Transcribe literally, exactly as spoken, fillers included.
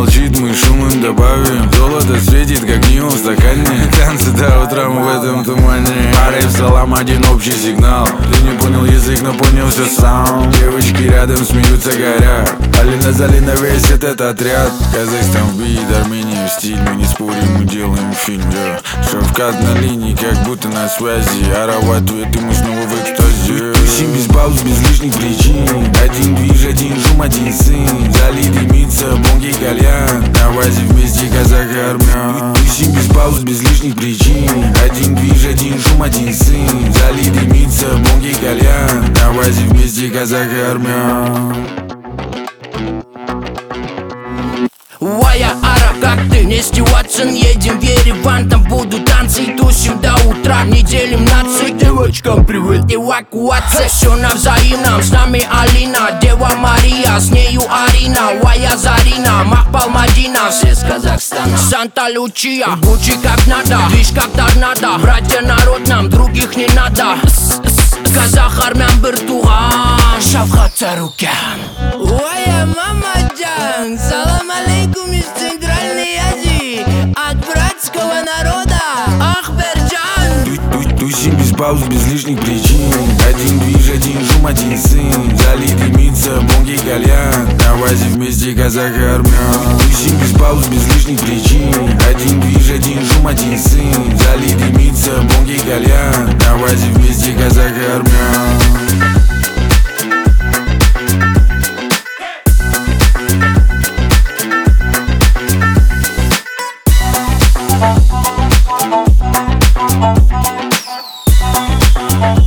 молчит, мы шум им добавим. Золото светит, как неон в стакане. Танцы до утра мы в этом тумане. Пары в салам, один общий сигнал. Ты не понял язык, но понял все сам. Девочки рядом смеются, горят. Алина Залина, весь этот отряд. Казахстан в бит, Армения в стиль. Мы не спорим, мы делаем фильм, yeah. Шавкат на линии, как будто на связи. Арава ответ, и мы снова в экстазе. Тусим без пауз, без лишних причин. Один движ, один шум, один сын. Зали дымится, бонги, кальян. На вазе вместе казах и армян. Тусим без пауз, без лишних причин. Один движ, один шум, один сын. Зали дымится, бонги, кальян. На вазе вместе казах и армян. Вая, араб, как ты? Нести Уотсон, едем в Ереван. Там будут танцы и тусим до утра. Не делим нации, девочкам привет. Эвакуация, все на взаимном. С нами Алина, Дева Мария, с нею Арина. Вая, Зарина, Махпал, Мадина. Все с Казахстана. Санта-Лучия, Гуччи как надо. Движ как торнадо. Братья народ, нам других не надо. Казах, армян, бір туған. Шавкат Сарукян. Вая, мамаджан, салам алейкум из Центральной Азии. От братского народа, Ахберджан. Тусим без пауз, без лишних причин. Один движ, один шум, один сын. Зали дымится, бонги, кальян. На вазе вместе казах и армян. Тусим без пауз, без лишних причин. Один движ, один шум, один сын. Зали дымится, бонги, кальян. На вазе вместе казах и армян. We'll be right back.